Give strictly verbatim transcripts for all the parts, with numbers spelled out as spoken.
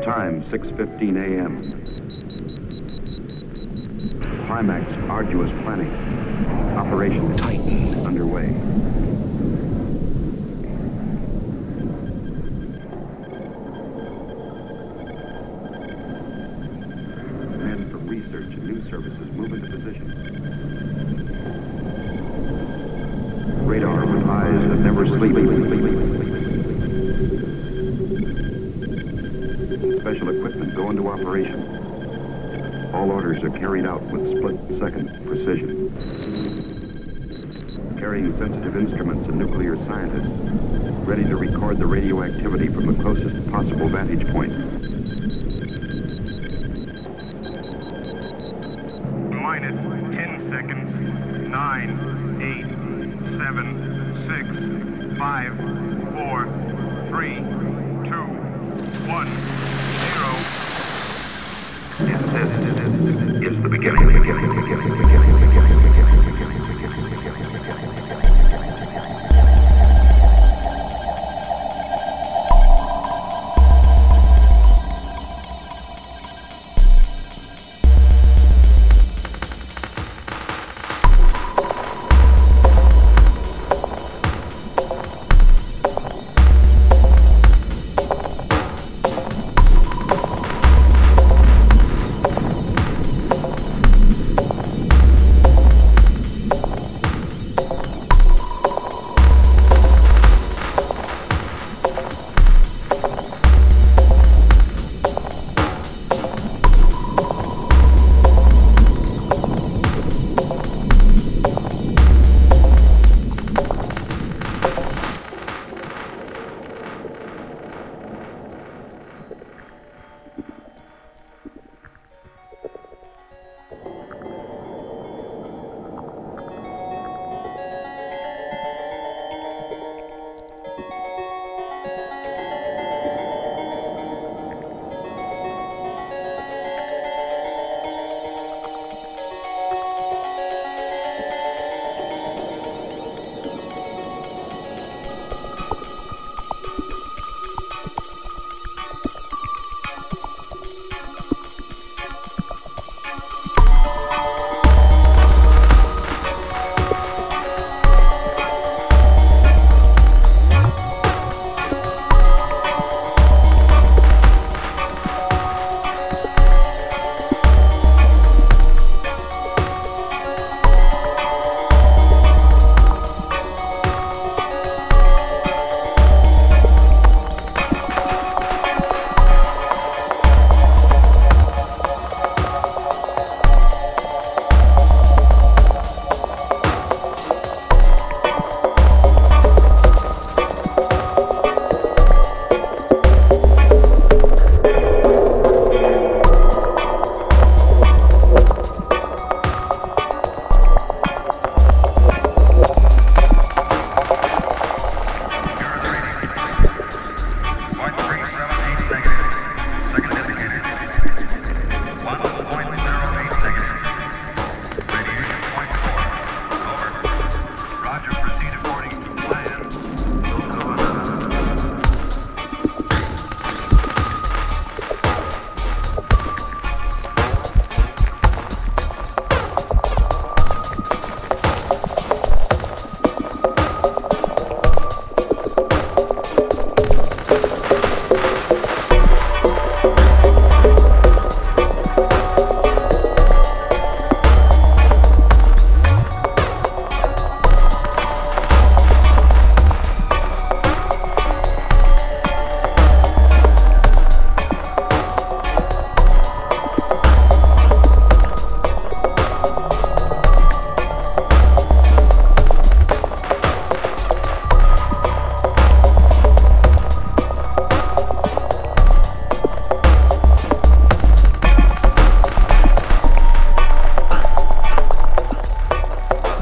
Time, six fifteen a m Climax, arduous planning. Operation Titan underway. Men for research and news services move into position. Radar with eyes that never sleep. Special equipment go into operation. All orders are carried out with split-second precision. Carrying sensitive instruments and nuclear scientists, ready to record the radioactivity from the closest possible vantage point. Minus ten seconds. Nine, eight, seven, six, five, four, three, two, one, zero. And this is the beginning, beginning, beginning, beginning, beginning, beginning,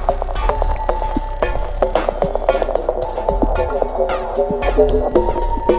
Thank you.